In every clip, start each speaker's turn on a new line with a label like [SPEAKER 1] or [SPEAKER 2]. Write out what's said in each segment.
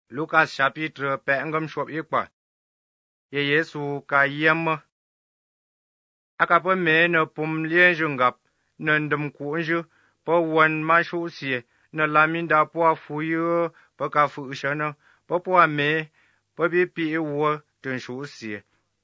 [SPEAKER 1] Lucas chapitre pe ngam shop ikpa. Ye Yesu ka yem. Aka pe me ne pum lien jungap ne ndem ku nju pe won ma shu sie ne laminda po fu yu pe ka fu shana pe po me pe bi pi wo ten shu sie.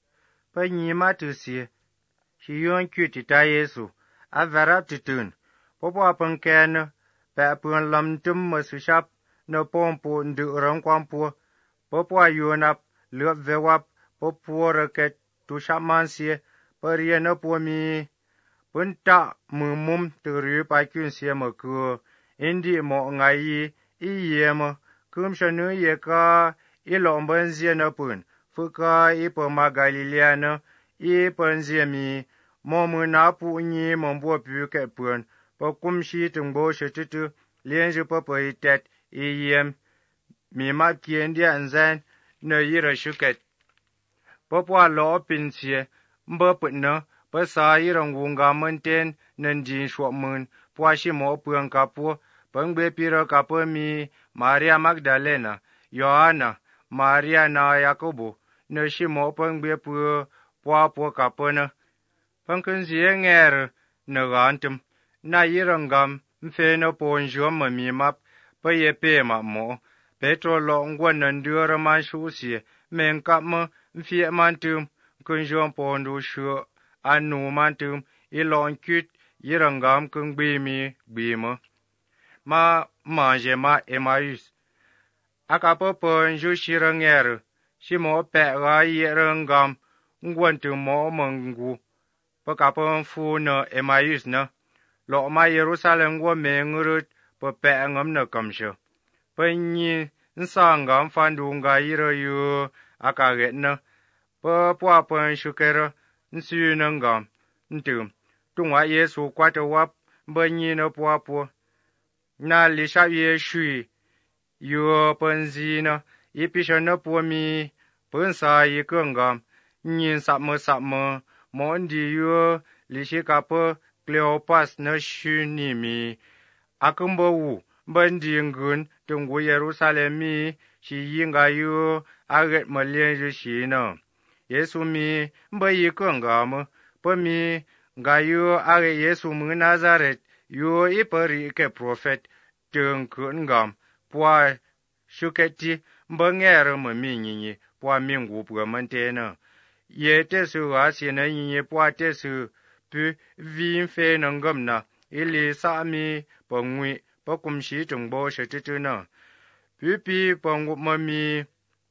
[SPEAKER 1] Pe nyi ma tu sie. Shi yon kyu ti ta Yesu a verap ti tun. Po po pen ken pe pun lam tum ma su shap ne pom po ndu ran kwam po. Popo ayunap lup vewap popo raket tu shamansie periana pomi punta mumum turi pakun sia maku indi mo ngai iyema kumshanu yeka ilombanzia na pun fuka ipoma Galileana ipanziami momuna punyi mombo puke pun pokumshi tungbo shetutu lienje popo itet iyem mi ma kien dia nzan ne yira shuket. Popo lo pinsie mba putna pa sa yira ngunga menten nandin shwa mun po shi mo puan kapo pangbe pira kapo mi Maria Magdalena, Johanna, Maria na Yakobo ne shi mo pangbe pu po kapo na. Pangken zie nger ne gantum na yira ngam mfe na po njom mi map pa ye pe ma mo. Petro lo ngwa nandura man shusi men kapma mfie mantum kunjon pondu shu anu mantum ilon kyut yirangam kung bimi bima ma manje ma Emmaus akapa pon ju shiranger shimo pe ga yirangam ngwantu mo mangu pakapa fu na Emmaus na lo ma Jerusalem ngwa mengurut pa pe ngam na kamsho penyi nsanga mfandunga yiro yu akagetna pa puapan shukera nsunanga ntum tungwa Yesu kwata wap banyi na puapo na lisha ye shui yu panzina ipisha na puami pansa yikangam nyin sapma mondi yu lishika pa Cleopas na shunimi akumbawu bandi ngun tungu Yerusalem mi shi yinga yu aget malien ju shi na. Yesu mi mba yi kengam pa mi nga yu aget Yesu mu Nazaret yu ipari ke profet tung kungam pwa shuketi mba ngere ma mi nyinyi pwa mingu pwa mantena. Ye tesu asi na nyinyi pwa tesu pu vi mfe na ngam na ili sa mi pa ngui pa kumshi tungbo shetutu na. Pipi pangup mami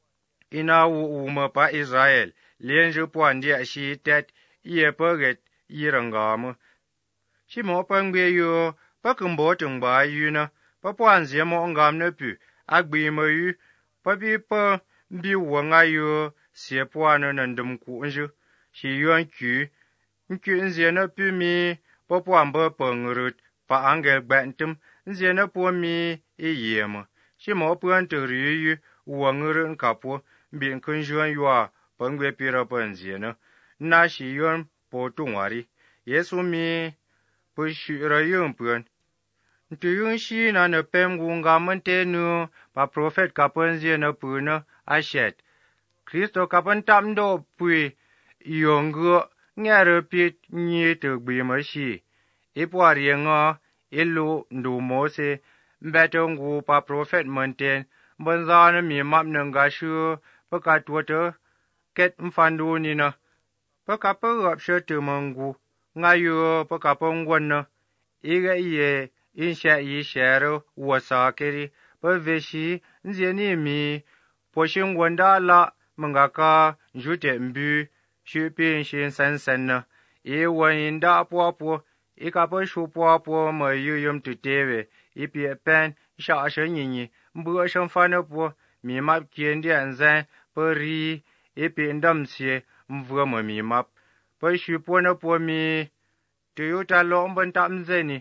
[SPEAKER 1] ina uma pa Israel lienju puandia shi tet iye paget yirangam. Shimo pangbe yu pa kumbo tungba yu na pa puanzia mo ngam na pu agbi ma yu pa bi pa bi wanga yu se puana nandum kunju shi yuan kyu nkyu nzia na pu mi pa puamba pangurut pa angel gbantum nzia na pu mi iyema. Shimo puan tu riyu wangurun kapo bin kunjuan yua pangwe pira panzia na. Na shi yuan po tungwari. Yesu mi pu shura yun puan. Tu yun shi na na pengunga mantenu pa profet kapanzia na pu na ashet. Kristo kapan tamdo pui yongu ngere pit nyi tu gbima shi. Ipwari nga ilu ndu mose mbeto ngu pa profet manten banzana mi map nanga shu paka tuata ket mfandu nina paka pagap shatu mangu ngayu paka pongwana iga iye insha yi shero wasa keri pa veshi nzieni mi poshin gwanda la mangaka njute mbu shupi nshin sansanna iwan da po ikapa shu po ma yuyum tutewe ipi pen sha sha nyinyi mbu shan fana po mi map kien dia nzan pari ipi ndam sie mvua ma mi map pa shu po na po mi Toyota lo mban tam zeni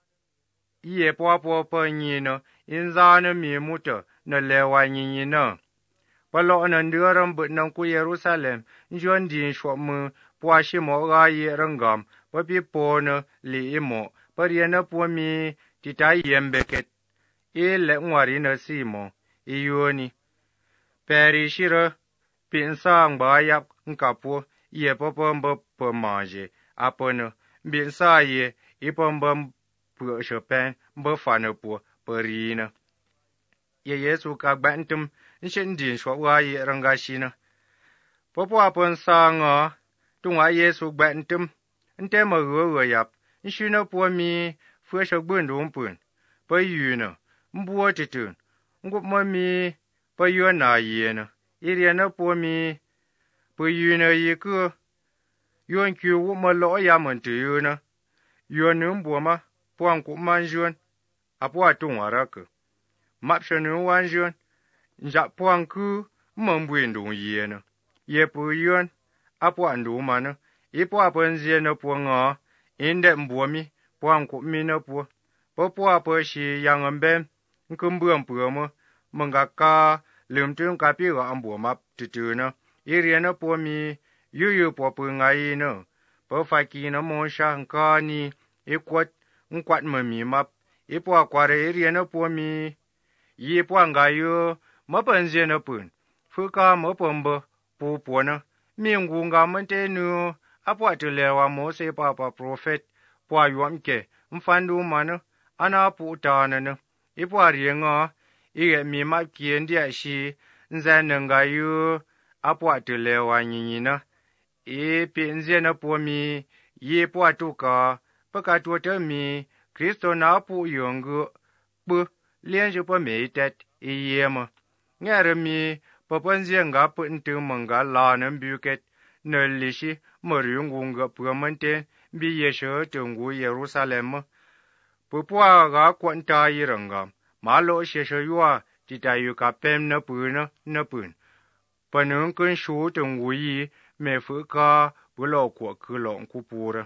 [SPEAKER 1] iye po pa nyino inzana mi muta na lewa nyinyi na pa lo na ndiram but nan ku Jerusalem njon din shwa mu po shi mo ga ye rangam pa pi po na li imo pariana po mi tita yembeket le ngwari na simo iyoni peri shire pin sang ba yap ngapu ye popom bo pomaje apone bin sa ye ipom bom pu shopen bo fane pu perina ye Yesu ka gbantum shin din shwa wa ye ranga shina popo apon sanga tungwa Yesu gbantum nte ma go yap shina po mi fu sho gbundum pun po yuna mbuo titun ngup mo mi po yona yena iriana po mi po yuna yi ku yon kyu wu mo lo ya mon tu yuna yonum bo ma puan ku manjun apwa tungwa rak map shonu wanjun ja puan ku mon bwindu yena ye po yon apwa ndu mana ipo apon zena po nga inde mbomi puan ku mina po popo apo shi yang mbem nkumbuam puamo mangaka lumtun kapi ga ambo map tutuna iriana po mi yuyu po pu ngai no po faki na mo shanka ni nkwat mami map ipo akware iriana po mi yi po ngayo mapanze na pun fuka mapombo po pona mi ngunga mantenu apo atulewa mo se papa prophet po ayomke mfandu mana ana pu tanana ipo arienga ige mi map kiendi shi nzananga yu apo atulewa nyinyina pinze na po mi ye po atuka pakato te mi Kristo na pu yongu pu lienje po meitet iyema ngare mi poponze nga pu ntu manga la na buket na lishi morungunga pu mante bi yesho tungu Yerusalem pupua ga kwanta yiranga malo shesho yua titayu ka pem na pun panung kun shu tungu yi me fuka bulo kwa kulong kupura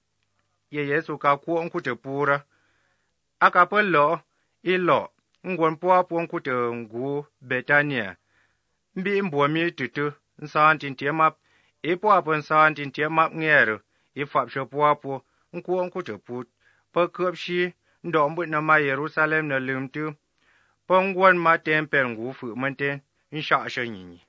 [SPEAKER 1] ye Yesu ka kwa nkute pura aka pelo ilo ngwan po po nkute ngu Betania mbi mbomi tutu nsan tintiemap ipo apon san tintiemap ngero ifap shopo nkwo nkute put pakupshi ndombu na ma Yerusalem na lumtu pongwan ma tempel ngu fu manten insha shanyi